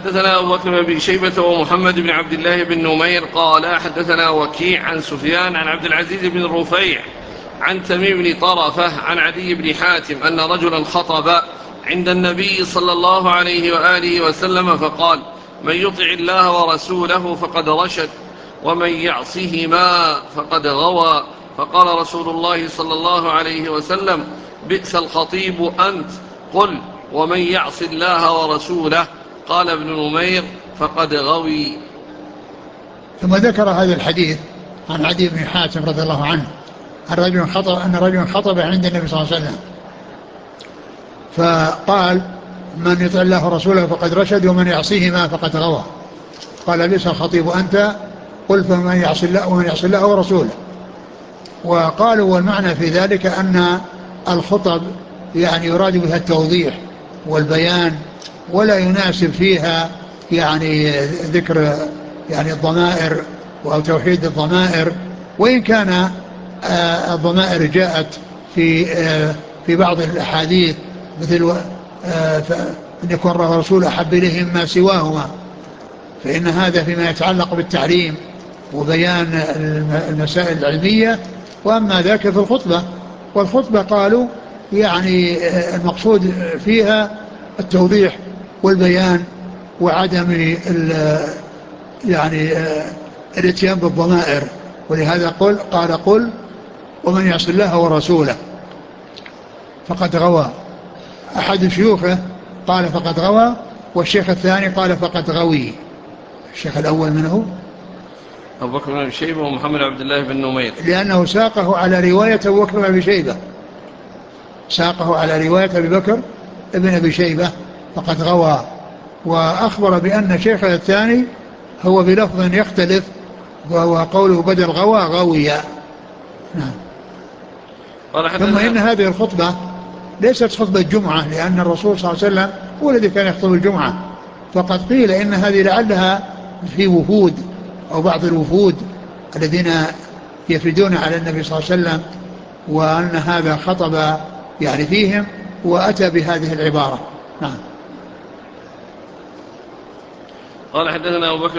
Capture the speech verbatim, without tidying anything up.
حدثنا أبو بكر بن أبي شيبة ومحمد بن عبد الله بن نمير قال حدثنا وكيع عن سفيان عن عبد العزيز بن رفيع عن تميم بن طرفة عن عدي بن حاتم أن رجلا خطب عند النبي صلى الله عليه وآله وسلم فقال: من يطع الله ورسوله فقد رشد ومن يعصهما فقد غوى. فقال رسول الله صلى الله عليه وسلم: بئس الخطيب أنت. قل: ومن يعص الله ورسوله؟ قال ابن نمير: فقد غوي. ثم ذكر هذا الحديث عن عدي بن حاتم رضي الله عنه الرجل خطب أن رجل خطب عند النبي صلى الله عليه وسلم فقال: من يطع الله ورسوله فقد رشد ومن يعصيهما فقد غوى. قال: بئس الخطيب أنت. قل: فمن يعص الله ومن يعص الله ورسوله. وقالوا والمعنى في ذلك أن الخطب يعني يراد بها التوضيح والبيان، ولا يناسب فيها يعني ذكر يعني الضمائر أو توحيد الضمائر، وإن كان الضمائر جاءت في في بعض الأحاديث مثل أن يكون الرسول أحب إليهم ما سواهما، فإن هذا فيما يتعلق بالتعليم وبيان المسائل العلمية، وأما ذاك في الخطبة. والخطبة قالوا يعني المقصود فيها التوضيح والبيان وعدم يعني الاتيان بالضمائر. ولهذا قل قال: قل ومن يعص الله ورسوله فقد غوى. أحد شيوخه قال: فقد غوى، والشيخ الثاني قال: فقد غوي. الشيخ الأول منه أبو بكر بن أبي شيبة ومحمد عبد الله بن نمير، لأنه ساقه على رواية أبو بكر بن أبي شيبة، ساقه على رواية أبي بكر ابن أبي شيبة فقد غوى. وأخبر بأن شيخه الثاني هو بلفظ يختلف، وهو قوله بدل غوى غوية. نعم. ثم إن هذه الخطبة ليست خطبة جمعة، لأن الرسول صلى الله عليه وسلم هو الذي كان يخطب الجمعة، فقد قيل إن هذه لعلها في وفود أو بعض الوفود الذين يفدون على النبي صلى الله عليه وسلم، وأن هذا خطب يعني فيهم وأتى بهذه العبارة. نعم. قال حدثنا أبو بكر